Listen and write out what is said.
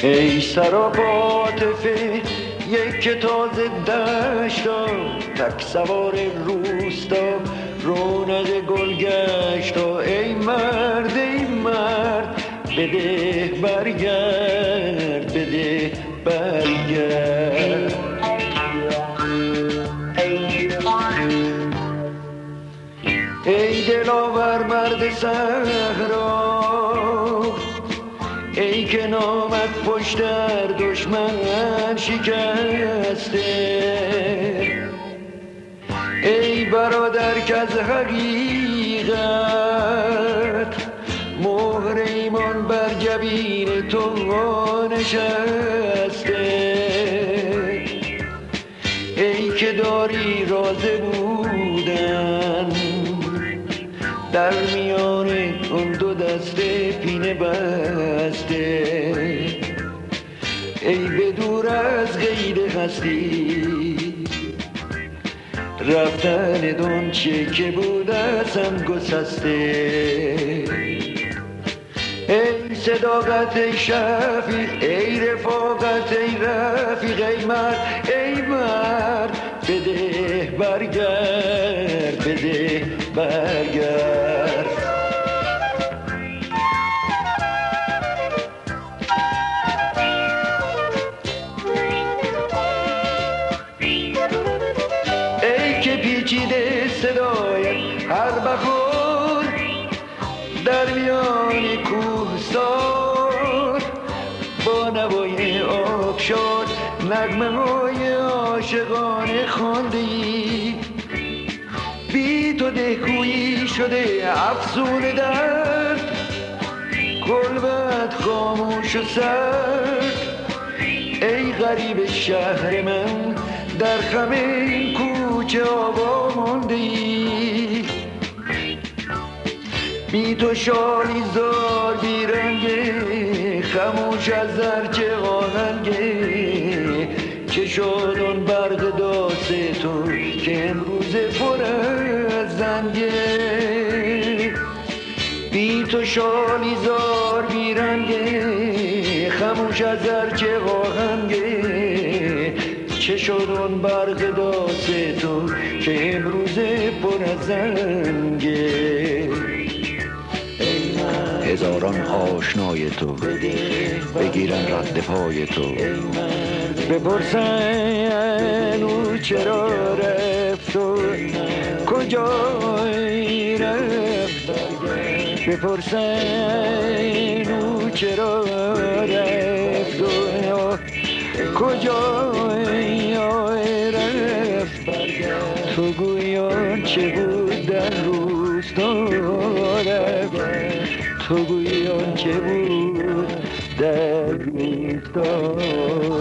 ای سراب عاطفه یک تازه دشتا، تک سوار روستا رونق گل گشتا. ای مرد ای مرد بده برگرد، بده برگرد. ای دلاور مرد صحرا، ای که نامت پشت در دشمن شکسته. ای برادر که از حقیقت مهر ایمان بر جبین تو نشسته. ای که داری راز بودن در میان اون دو دسته پینه بسته. ای به دور از غیر هستی رفتن دون چه که بود ازم گسسته. ای صداقت ای شفیق، ای رفاقت ای رفیق، ای مرد ای مرد بده برگرد، بده برگرد. ای که پیچیده صدایت هر بهار در میان کوهسار با نوای آبشار نغمه های عاشقانه خواندی. بی تو دهکویی شده افسون درد، کلبت خاموش و سرد. ای غریب شهر من در خم این کوچه آوا ماندی. بی تو شالی زار بیرنگه خموش از زرچه آهنگه. چه شد اون برق داست تو که امروز پر از زنگه. بی تو شالی زار بیرنگه خموش از زرچه آهنگه. چه شد اون برق داست تو که امروز پر از زنگه. هزاران آشنای تو بگیرن رد پای تو، بپرسن او چرا رفت و کجای رفت. بپرسن او چرا رفت و کجای رفت. تو گویان چه بود در روستا رفت، تو گویان چه بود در روستا